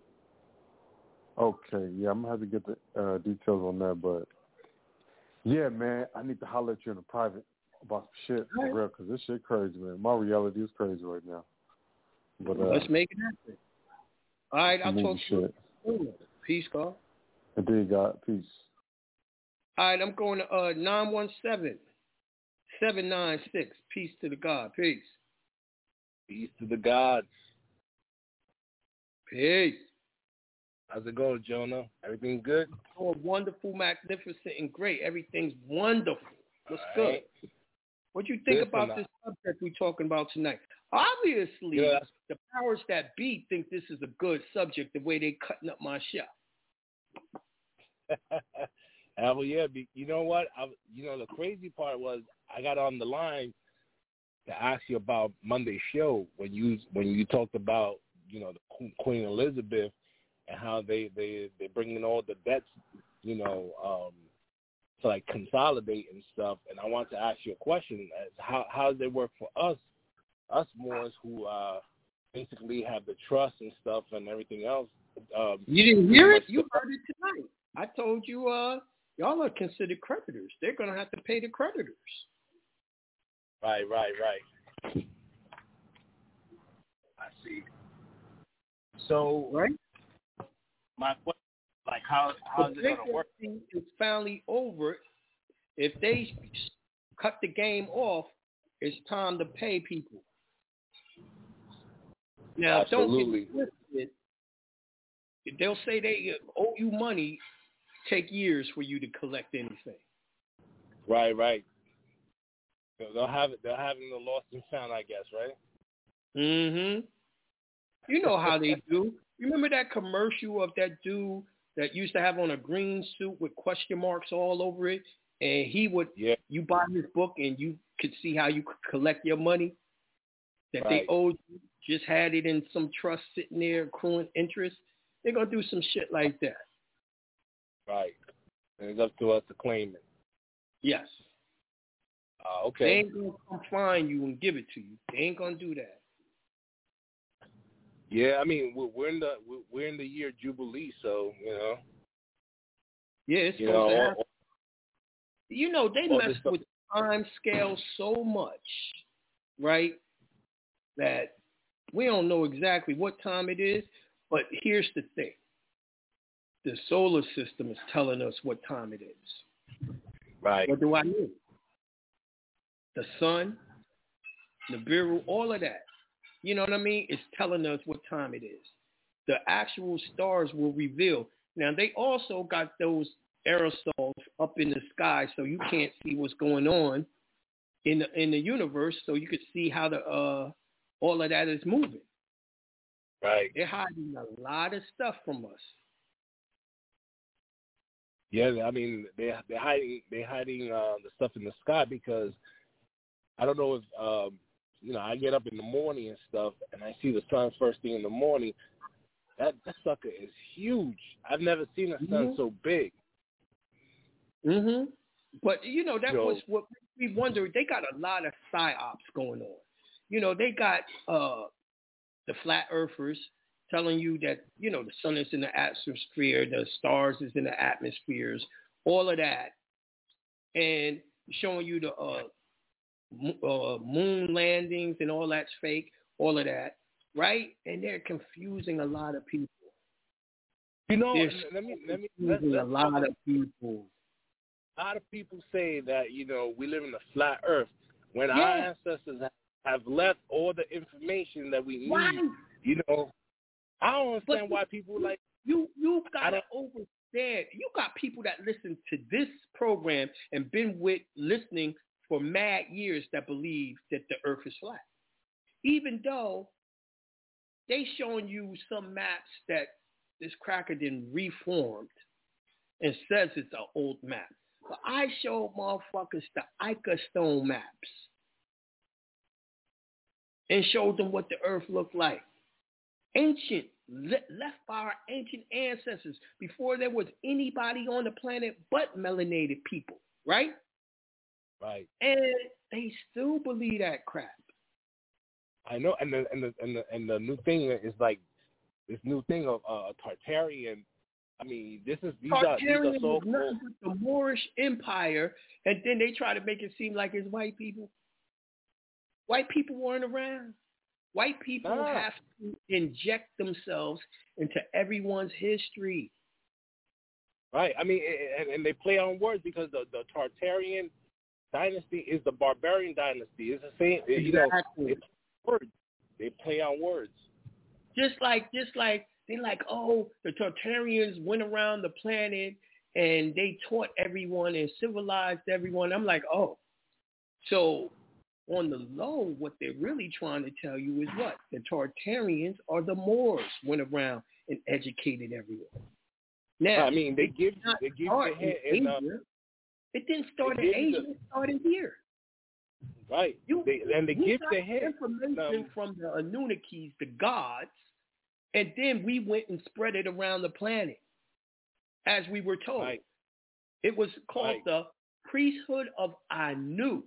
Okay, yeah, I'm going to have to get the uh, details on that, but yeah, man, I need to holler at you in the private about some shit, for real, because this shit crazy, man. My reality is crazy right now. But uh, let's make it happen. All right, I'll talk to you. Peace, Carl. Indeed, God. Peace. All right, I'm going to uh, nine one seven, seven nine six. Peace to the God. Peace. Peace to the gods. Peace. How's it going, Jonah? Everything good? Oh, wonderful, magnificent, and great. Everything's wonderful. What's right. good? What do you think Listen, about this subject we're talking about tonight? Obviously, yeah. the powers that be think this is a good subject, the way they're cutting up my show. Well, yeah, you know what? I, you know, the crazy part was I got on the line to ask you about Monday's show when you when you talked about, you know, the Queen Elizabeth and how they they they bring in all the debts, you know, um, to like consolidate and stuff. And I want to ask you a question: as how how does it work for us, us Moors who uh, basically have the trust and stuff and everything else? Um, you didn't hear it? You heard it tonight. I told you, uh, y'all are considered creditors. They're gonna have to pay the creditors. Right, right, right. I see. So, right. My question, like, how how is it going to work? It's finally over. If they cut the game off, it's time to pay people. Now, Absolutely. don't get twisted. They'll say they owe you money. Take years for you to collect anything. Right, right. So they'll have it. They'll have it in the lost and found, I guess, right? Mm-hmm. You know how they do. Remember that commercial of that dude that used to have on a green suit with question marks all over it? And he would, yeah. you buy his book and you could see how you could collect your money that right. they owed you, just had it in some trust sitting there accruing interest. They're going to do some shit like that. Right. And it's up to us to claim it. Yes. Uh, okay. They ain't going to come find you and give it to you. They ain't going to do that. Yeah, I mean we're, we're in the we're in the year Jubilee, so you know. Yeah, it's you supposed know, to happen. You know, they all messed with time scale so much, right? That we don't know exactly what time it is, but here's the thing. The solar system is telling us what time it is. Right. What do I mean? The sun, Nibiru, all of that. You know what I mean? It's telling us what time it is. The actual stars will reveal. Now, they also got those aerosols up in the sky, so you can't see what's going on in the in the universe, so you could see how the uh, all of that is moving. Right. They're hiding a lot of stuff from us. Yeah, I mean they they're hiding they're hiding uh, the stuff in the sky because I don't know if um, you know I get up in the morning and stuff and I see the sun first thing in the morning. That that sucker is huge. I've never seen a sun mm-hmm. so big. Mhm. But you know that so, was what we wondered. They got a lot of psyops going on. You know they got uh, the flat earthers telling you that, you know, the sun is in the atmosphere, the stars is in the atmospheres, all of that, and showing you the uh, m- uh, moon landings and all that's fake, all of that, right? And they're confusing a lot of people. You know, they're let me let me confusing let, a lot of people. A lot of people say that, you know, we live in a flat earth. When yeah. our ancestors have left all the information that we need, right. you know, I don't understand but why people like you. You got to understand. You got people that listen to this program and been with listening for mad years that believe that the Earth is flat, even though they showing you some maps that this cracker didn't reformed and says it's an old map. But I showed motherfuckers the Ica stone maps and showed them what the Earth looked like. Ancient, left by our ancient ancestors before there was anybody on the planet but melanated people, right? Right. And they still believe that crap. I know, and the and the and the, and the new thing is like this new thing of uh, Tartarian. I mean, this is these are these are so cool. The Moorish Empire, and then they try to make it seem like it's white people. White people weren't around. White people ah. have to inject themselves into everyone's history. Right. I mean, and, and they play on words because the, the Tartarian dynasty is the barbarian dynasty. It's the same. You know, it's words. They play on words. Just like, just like they like, oh, the Tartarians went around the planet and they taught everyone and civilized everyone. I'm like, oh, so. On the low, what they're really trying to tell you is what? The Tartarians or the Moors went around and educated everyone. Now, I mean, they give they give the head in, uh, it didn't start in Asia, the, it started here. Right. You, they, and they give the head information um, from the Anunnakis, the gods, and then we went and spread it around the planet, as we were told. Right. It was called right. the priesthood of Anu.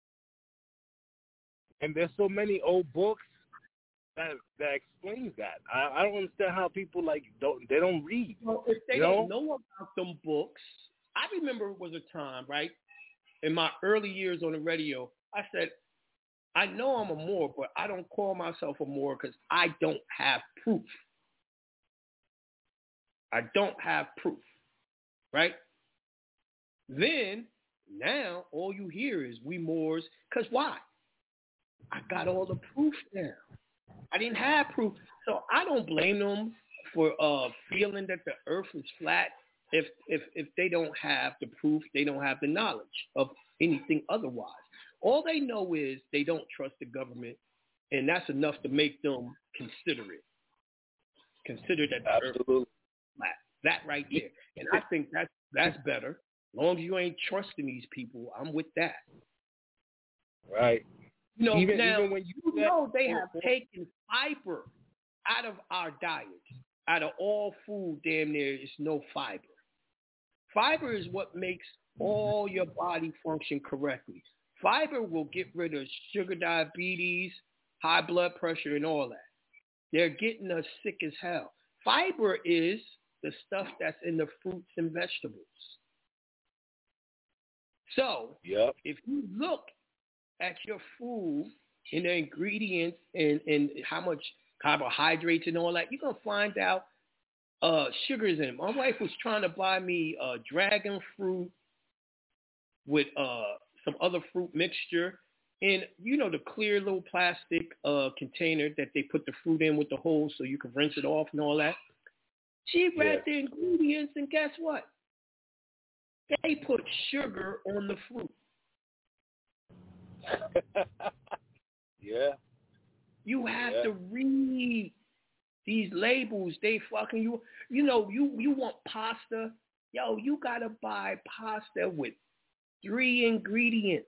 And there's so many old books that that explains that. I, I don't understand how people like don't they don't read. Well, if they you don't know? know about them books, I remember it was a time, right, in my early years on the radio, I said, I know I'm a Moor, but I don't call myself a Moor because I don't have proof. I don't have proof, right? Then, now, all you hear is we Moors, because why? I got all the proof now. I didn't have proof. So I don't blame them for uh, feeling that the earth is flat if, if if they don't have the proof, they don't have the knowledge of anything otherwise. All they know is they don't trust the government, and that's enough to make them consider it. Consider that the Absolutely. earth is flat. That right there. And I think that's, that's better. As long as you ain't trusting these people, I'm with that. Right. You know, even, now, even when you, you know they have taken fiber out of our diet. Out of all food, damn near, is no fiber. Fiber is what makes all your body function correctly. Fiber will get rid of sugar, diabetes, high blood pressure, and all that. They're getting us sick as hell. Fiber is the stuff that's in the fruits and vegetables. So yep. if you look at your food and the ingredients and, and how much carbohydrates and all that, you're going to find out uh, sugars in it. My wife was trying to buy me uh, dragon fruit with uh, some other fruit mixture. And, you know, the clear little plastic uh, container that they put the fruit in with the holes so you can rinse it off and all that. She read yeah. the ingredients, and guess what? They put sugar on the fruit. yeah. You have yeah. to read these labels. They fucking you. You know, you, you want pasta. Yo, you got to buy pasta with three ingredients.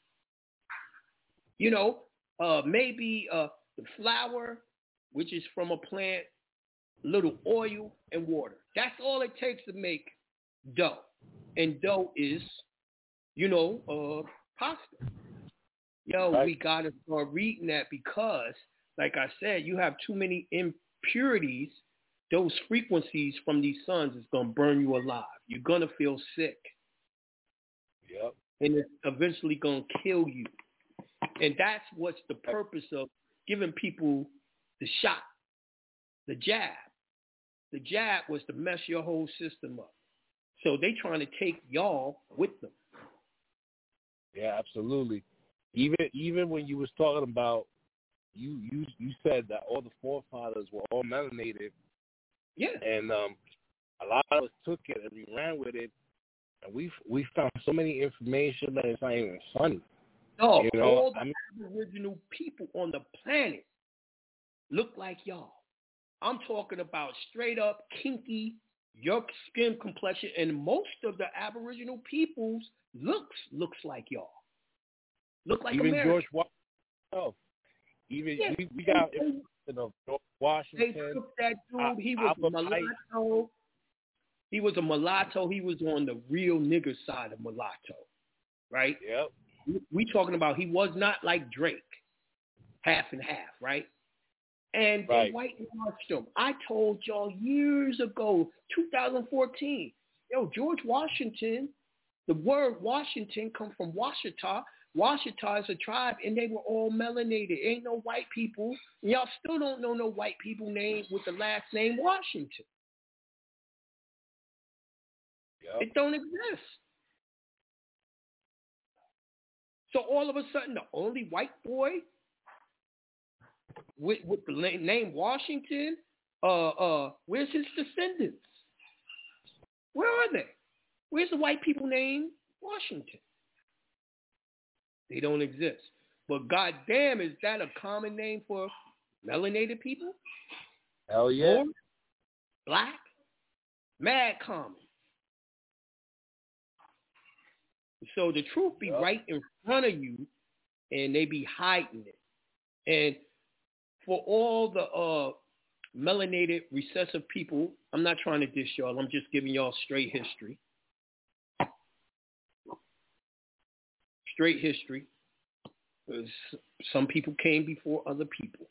You know, uh, maybe uh, the flour, which is from a plant, little oil and water. That's all it takes to make dough. And dough is, you know, uh, pasta. Yo, right. we got to start reading that because, like I said, you have too many impurities. Those frequencies from these suns is going to burn you alive. You're going to feel sick. Yep. And it's eventually going to kill you. And that's what's the purpose of giving people the shot, the jab. The jab was to mess your whole system up. So they trying to take y'all with them. Yeah, absolutely. Even even when you was talking about, you you you said that all the forefathers were all melanated. Yeah. And um, a lot of us took it and we ran with it, and we we found so many information that it's not even funny. No, you know, all the I mean, Aboriginal people on the planet look like y'all. I'm talking about straight up kinky, your skin complexion, and most of the Aboriginal people's looks looks like y'all. Look like even America. George Washington. Oh, even yeah, we, we got you know, George Washington. They took that dude. He was a mulatto. He was a mulatto. He was on the real nigger side of mulatto, right? Yep. We, we talking about he was not like Drake, half and half, right? And right. they whitewashed him. I told y'all years ago, two thousand fourteen, yo, George Washington, the word Washington come from Washita. Washita is a tribe, and they were all melanated. Ain't no white people. Y'all still don't know no white people name with the last name Washington. Yep. It don't exist. So all of a sudden, the only white boy with, with the name Washington, uh, uh, where's his descendants? Where are they? Where's the white people named Washington? They don't exist. But goddamn, is that a common name for melanated people? Hell yeah. Or black? Mad common. So the truth be yep. right in front of you, and they be hiding it. And for all the uh, melanated recessive people, I'm not trying to dish y'all. I'm just giving y'all straight history. Straight history. Some people came before other people.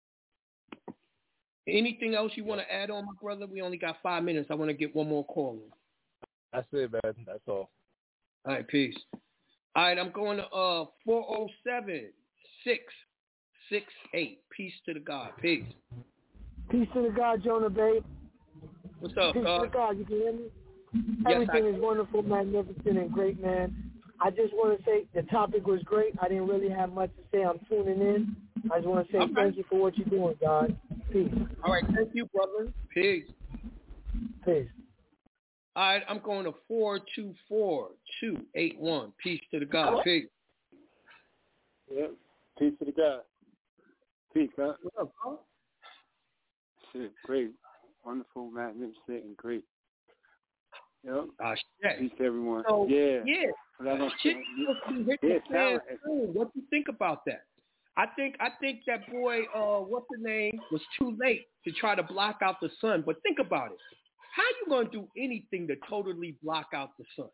Anything else you want to add on, my brother? We only got five minutes. I want to get one more call in. That's it, man. That's all. All right, peace. All right, I'm going to uh four oh seven, six six eight. Peace to the God. Peace. Peace to the God, Jonah, babe. What's up, Peace God? to the God. You can hear me? Yes, Everything I is wonderful, magnificent, and great, man. I just want to say the topic was great. I didn't really have much to say. I'm tuning in. I just want to say okay. thank you for what you're doing, God. Peace. All right, thank you, brother. Peace. Peace. All right, I'm going to four two four, two eight one. Peace to the God. Peace. Yeah. Peace to the God. Peace, huh? What's up, bro? Shit, great. Wonderful, magnificent, and great. Yep. Uh, shit. Peace to everyone. So, yeah. Yeah. Shit, yeah, yeah, what do you think about that? I think I think that boy, uh, what's the name, was too late to try to block out the sun. But think about it. How you going to do anything to totally block out the sun?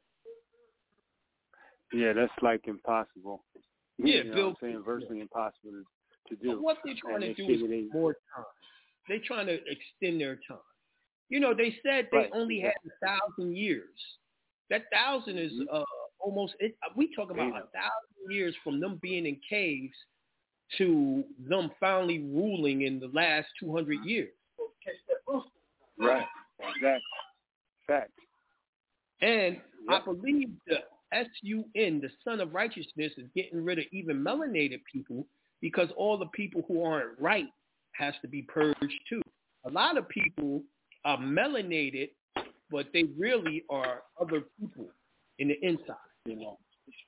Yeah, that's like impossible. Yeah, you know Bill. What I'm saying virtually impossible to, to do. But what they're trying and to do is they, more time. They're trying to extend their time. You know, they said they Right. only had a thousand years. That thousand is uh, almost. It, we talk about a thousand years from them being in caves to them finally ruling in the last two hundred years. Right. Exactly. Fact. And I believe the S U N, the Son of Righteousness, is getting rid of even melanated people because all the people who aren't right has to be purged too. A lot of people are melanated, but they really are other people in the inside. You know.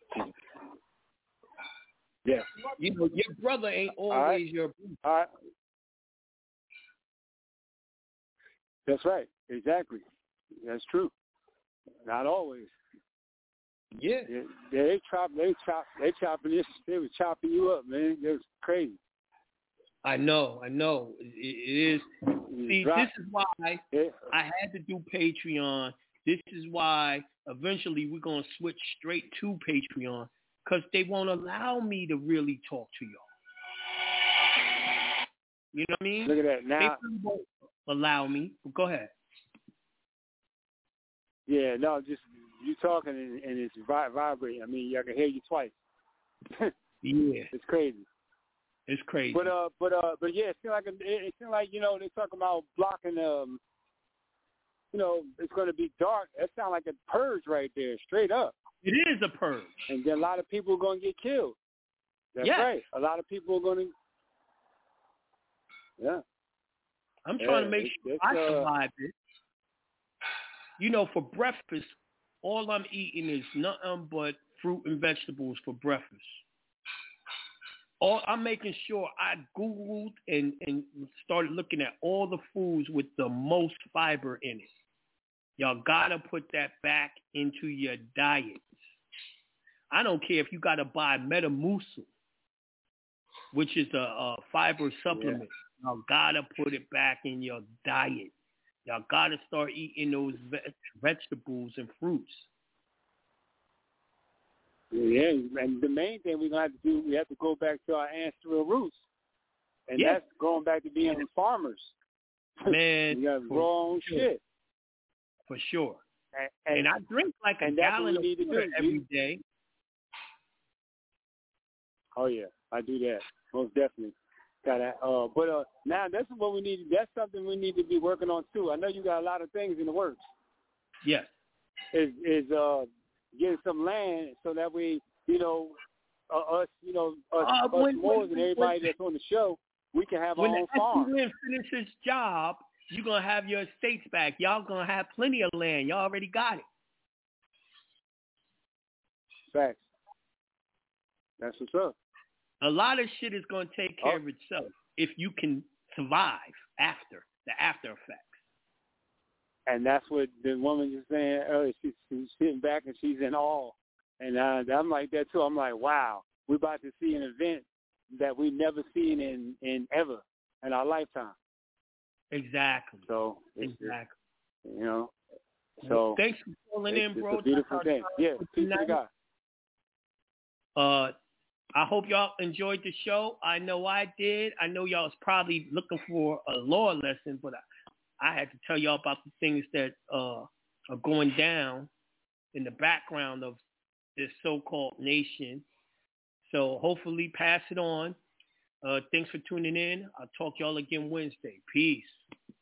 Yeah. You know, your brother ain't always right. your brother. All right. That's right. Exactly. That's true. Not always. Yeah. Yeah, they chop. They chop. They chopping this. They was chopping you up, man. It was crazy. I know. I know. It, it is. See, Drop. this is why yeah. I had to do Patreon. This is why eventually we're gonna switch straight to Patreon because they won't allow me to really talk to y'all. You know what I mean? Look at that now. They really won't allow me. But go ahead. Yeah, no, just you talking and, and it's vi- vibrating. I mean, I can hear you twice. Yeah, it's crazy. It's crazy. But uh, but uh, but yeah, it seems like a, it seems like you know they're talking about blocking um, you know, it's going to be dark. That sounds like a purge right there, straight up. It is a purge. And then a lot of people are going to get killed. That's yes. right. A lot of people are going to. Yeah. I'm trying yeah, to make it's, sure it's, I uh, survive it. You know, for breakfast, all I'm eating is nothing but fruit and vegetables for breakfast. All I'm making sure I Googled and, and started looking at all the foods with the most fiber in it. Y'all gotta put that back into your diets. I don't care if you gotta buy Metamucil, which is a, a fiber supplement. Yeah. Y'all gotta put it back in your diet. Y'all gotta start eating those ve- vegetables and fruits. Yeah, and the main thing we're going to have to do, we have to go back to our ancestral roots. And yeah. that's going back to being farmers. Man. You got to grow our own sure. shit. For sure. And, and, and I drink like a gallon of water every day. Oh, yeah, I do that. Most definitely. Got that. Uh, but uh, now that's what we need. That's something we need to be working on, too. I know you got a lot of things in the works. Yes. Is, is uh, getting some land so that we, you know, uh, us, you know, us, uh, us when, more when, than everybody when, that's on the show, we can have our when own farm. When finish his job, you're going to have your estates back. Y'all going to have plenty of land. Y'all already got it. Facts. That's what's up. A lot of shit is going to take care oh. of itself if you can survive after, the after effects. And that's what the woman is saying earlier. She's, she's sitting back and she's in awe. And uh, I'm like that too. I'm like, wow, we're about to see an event that we've never seen in, in ever in our lifetime. Exactly. So exactly. You know. So thanks for calling it's, in, bro. It's a beautiful thing. Yeah. Peace to God. Uh, I hope y'all enjoyed the show. I know I did. I know y'all was probably looking for a law lesson, but I, I had to tell y'all about the things that uh, are going down in the background of this so-called nation. So hopefully pass it on. Uh, thanks for tuning in. I'll talk y'all again Wednesday. Peace.